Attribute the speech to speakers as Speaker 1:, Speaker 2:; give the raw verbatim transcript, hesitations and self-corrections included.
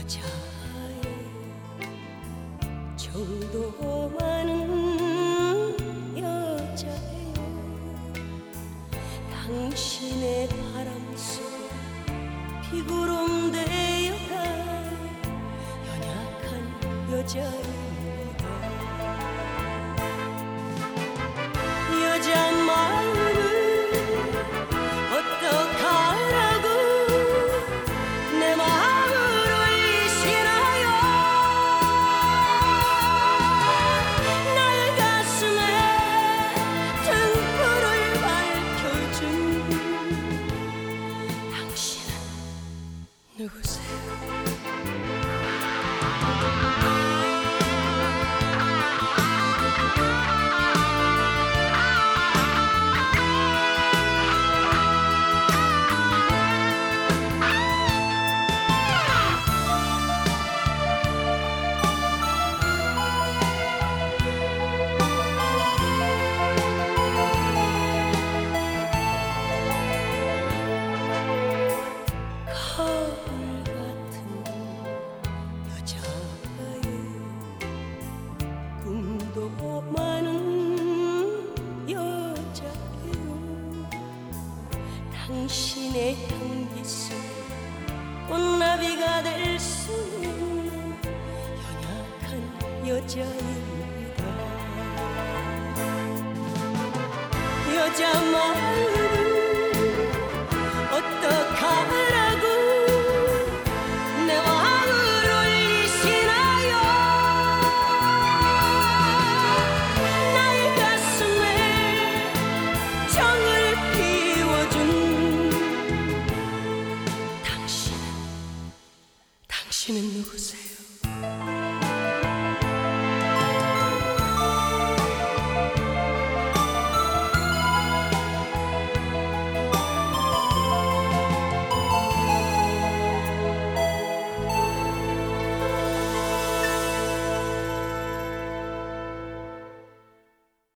Speaker 1: 여자의 정도 많은 여자예요. 당신의 바람 속에 비구름 되어가 연약한 여자입니다. 여자 마음을 어떡하라고 내 마음을 울리시나요. 나의 가슴에 등불을 밝혀준 당신은 누구세요? 거울 같은 여자예요. 꿈도 많은 여자예요. 당신의 향기 속에 꽃나비가 될 수 있는 연약한 여자입니다. 여자 마음을 어떡하라고 내 마음을 울리시나요. 나의 가슴에 정을 피워준 당신은 당신은 누구세요?